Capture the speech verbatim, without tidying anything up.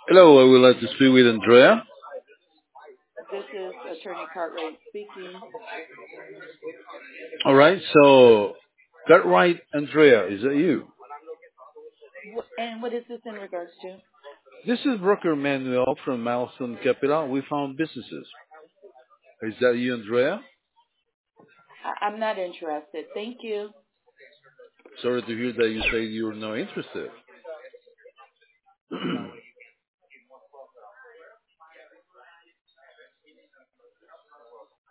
Hello, I would like to speak with Andrea. This is Attorney Cartwright speaking. All right, so got right, Andrea, is that you? Wh- And what is this in regards to? This is Broker Manuel from Milestone Capital. We found businesses. Is that you, Andrea? I- I'm not interested. Thank you. Sorry to hear that you say you're not interested.